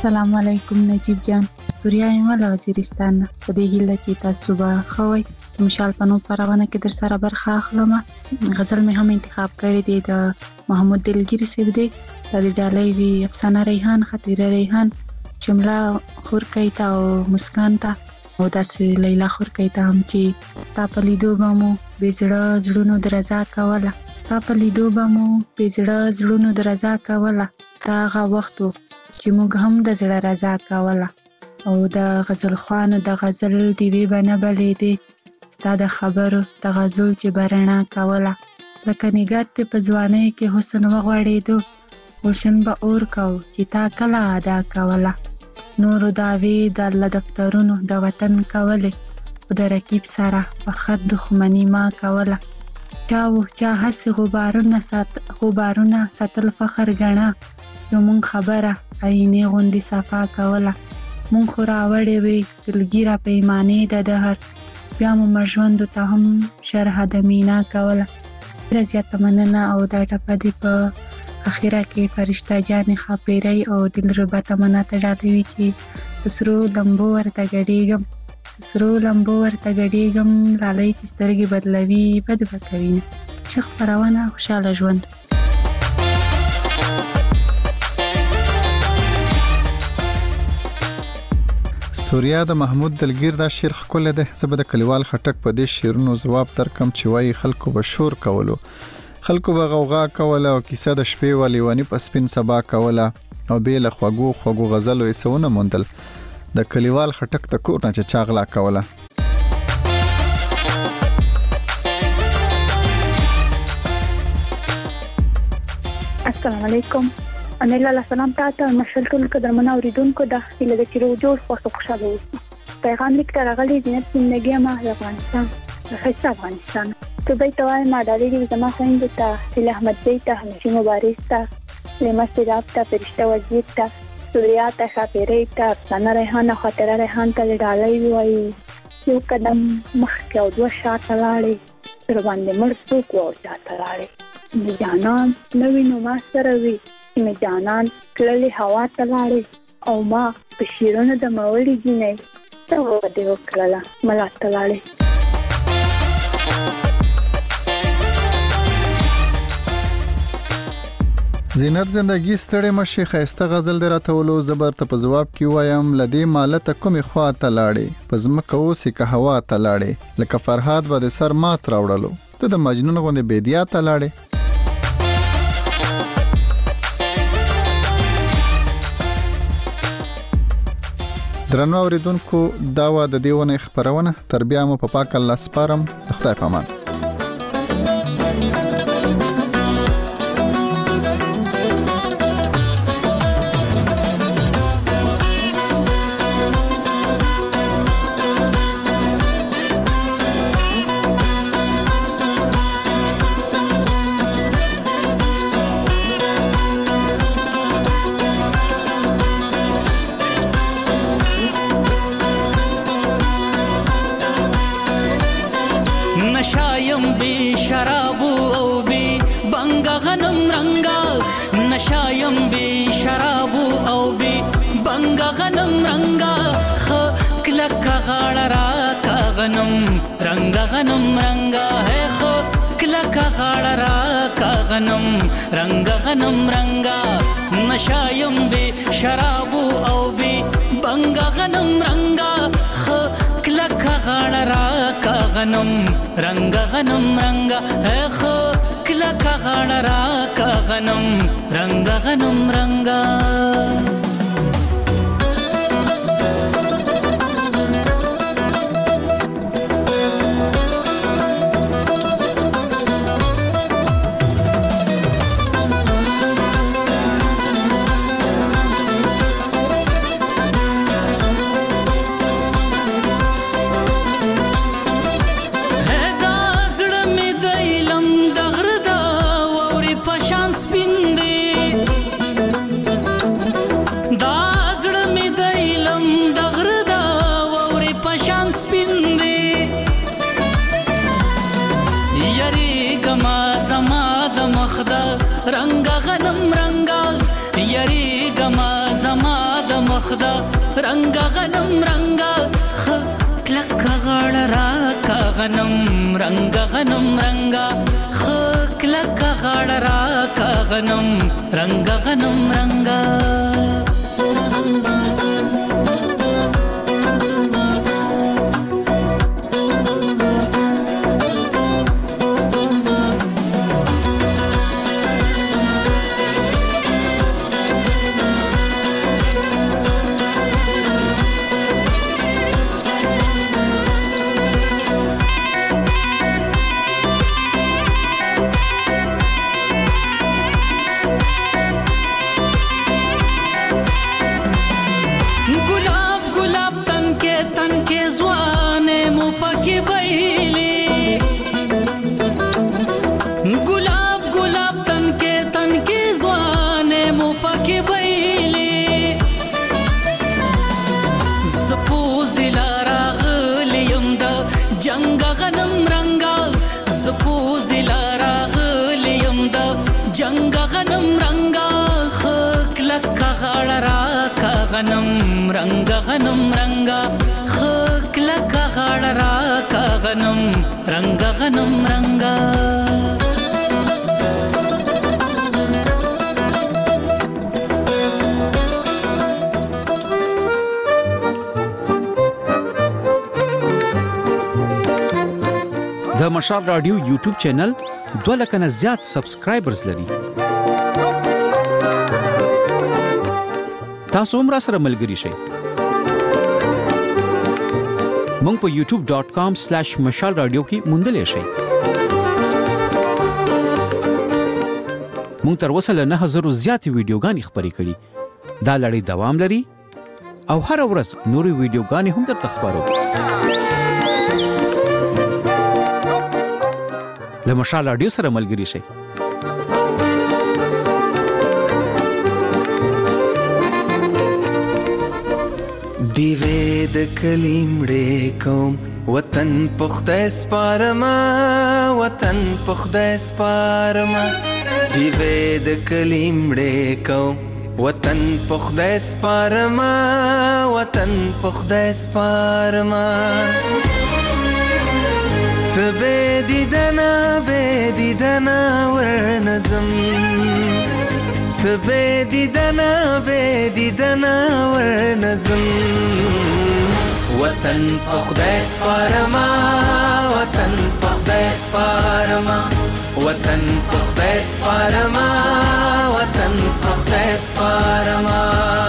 السلام علیکم نجیب جان. استوریا یم له وزیرستان نه. په دې هیله چې تاسو به ښه وئ. د مشال په نوم خپرونه کې در سره برخه اخلم. غزل مې هم انتخاب کړی دی د محمود دلګیر صاحب دی. د دې ډالۍ وی افسانه ریحان، خطیره ریحان، جمله خورکۍ ته او مسکان ته او داسې لیلا خورکۍ ته هم چې ستا په لیدو به مو بې زړه زړونو درزا کوله، ستا په لیدو به مو بې زړه زړونو درزا کوله، دا هغه وخت و چې موږ هم د زړه رضا کوله. او د غزل خوانو د غزل ډیوې به نه بلېدې، ستا د خبرو د غزل چې به رڼا کوله. لکه نګهت دې په ځوانۍ کې حسن وغوړېدو، روشن به اور کو چې تا کله ادا کوله. نورو دعوې د الله دفترونو د وطن کولې، خو د رقیب سره په خط دښمني ما کوله. چا و چا هسې غبارونه سات غبارونه ساتل فخر ګڼه، یو مونږ خبره آینې غوندې صفا کوله. مونږ خو راوړې وې دلګیره پیمانې د دهر، بیا مو مړژوندو ته هم شرحه د مینا کوله. ډېره زیاته مننه. او دا ټپه دې په اخره کې فرشته جانې ښاپیرۍ او دلربا تمنا ته ډالوي چې په سرو لمبو ورته ګډېږم، په سرو لمبو ورته ګډېږم، لالۍ چې سترګې بدلوي بد به کوي نه. ښه خپرونه، خوشحاله ژوند. استوریا د محمود دلګیر دا شعر ښکلی دی. زه به د کلیوال خټک په دې شعرونو ځواب درکم چې وایي خلکو به شور کولو، خلکو به غوغا کوله او کیسه د شپې و لیوني په سپین سبا کوله، او بې له خوږو خوږو غزلو یې څه ونه موندل. د کلیوال خټک د کور نه چې چا غلا کوله. السلام علیکم. امیل الله سلام تاسو مشل ټول قدرمن اوریدونکو د هیله د چیرو جوړ خوښ خوشاله اوسئ. پیغام لیک ته راغلی زینت زندگی ما د افغانستان د ښایسته افغانستان ته به ته وایم ما ډالۍ دې زما خویندو ته هیله احمد زی ته همشي مبارز ته لیما سیراب ته فرشته وزیر ته سوریا ته ښاپیرۍ ته افسانه ریحان او خاطره ریحان ته ډالۍ وایي یو قدم مخکې او دوه شاته لاړې تر باندې مړ څوک و او شاته لاړې مې جانان نه وینو ما سره وي چې مې جانان تللې هوا ته لاړې او ما په شیرونو د مولې جینۍ ته وعدې وکړله ملا ته لاړې. زینت زندگی ستړې مشي ښایسته غزل دې راته ولو. زه به درته په ځواب کې وایم له دې مالته کومې خوا ته لاړې، په ځمکه اوسې که هوا ته لاړې، لکه فرهاد به د سر مات راوړلو، ته د مجنون غوندې بیدیا ته لاړې. درنو اوریدونکو دا وا د دې ونې خپرونه. تر بیا مو په پاک الله سپارم. خدای پامان. رنگا غنم رنگا ہے خو کلا کا غاڑا را کا غنم رنگا غنم رنگا نشایم بے شرابو او بے بنگا غنم رنگا خو کلا کا غاڑا را کا غنم رنگا غنم رنگا ہے خو کلا کا غاڑا را کا غنم رنگا غنم رنگا. وخدا رنگا غنم رنگا خ کلک غړ را کا غنم رنگا غنم رنگا خ کلک غړ را کا غنم رنگا غنم رنگا غنم رنگا غنم رنگا خک لکا غړ را کا غنم رنگا غنم رنگا د مشال رادیو یوټیوب چینل دوه لکه نه زیات سبسکرایبرز لري. تاسو هم را سره ملګري شئ. مونږ په یوټیوب ډاٹ کام سلیش مشال رادیو کې موندلی شئ. مونږ تر اوسه له نه هزرو زیاتې ویډیوګانې خپرې کړي. دا لړۍ دوام لري او هر ورځ نورې ویډیوګانې هم درته خپرو. له مشال رادیو سره ملګري شئ. دیوې د کلیمړې کوم وطن په خدای سپارما وطن په خدای سپارما دیوې د کلیمړې کوم وطن په خدای سپارما وطن په خدای سپارما سبه دیدنا به دیدنا ورنظم سبه دیدنا به دیدنا ورنظم وطن په خدای سپارما وطن په خدای سپارما وطن په خدای سپارما وطن په خدای سپارما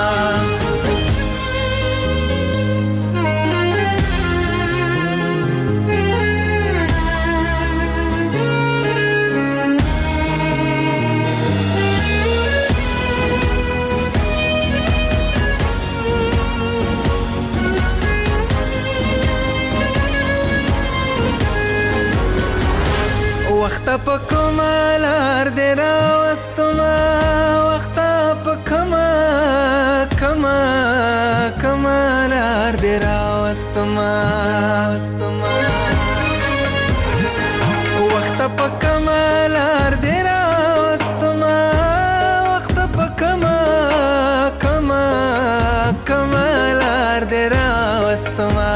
وخت په کمالار دې راوستما وخت په کما کما کمالار دې راوستما وخت په کمالار دې راوستما وخت په کما کما کمالار دې راوستما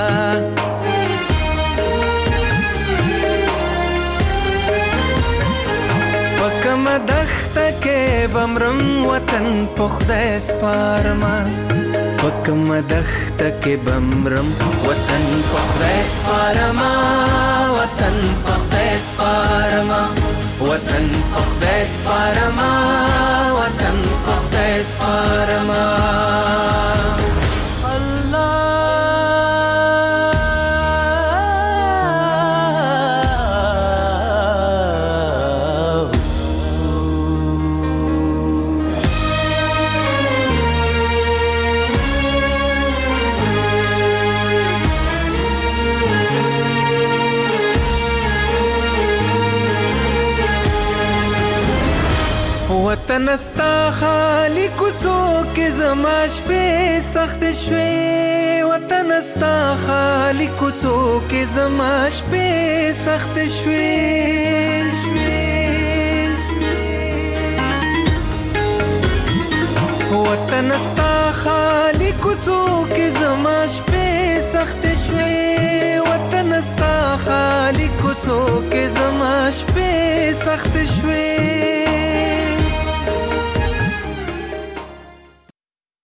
دخته کې بمرم وطن په خدای سپارما پکم دخته کې بمرم وطن په خدای سپارما وطن په خدای سپارما وطن په خدای سپارما وطن په خدای سپارما وطن استا خالی کوڅو کې زما شپې سخت شوې وطن استا خالی کوڅو کې زما شپې سخت شوې وطن استا خالی کوڅو کې زما شپې سخت شوې وطن ستا خالی کوڅو کې زما شپې سخت شوې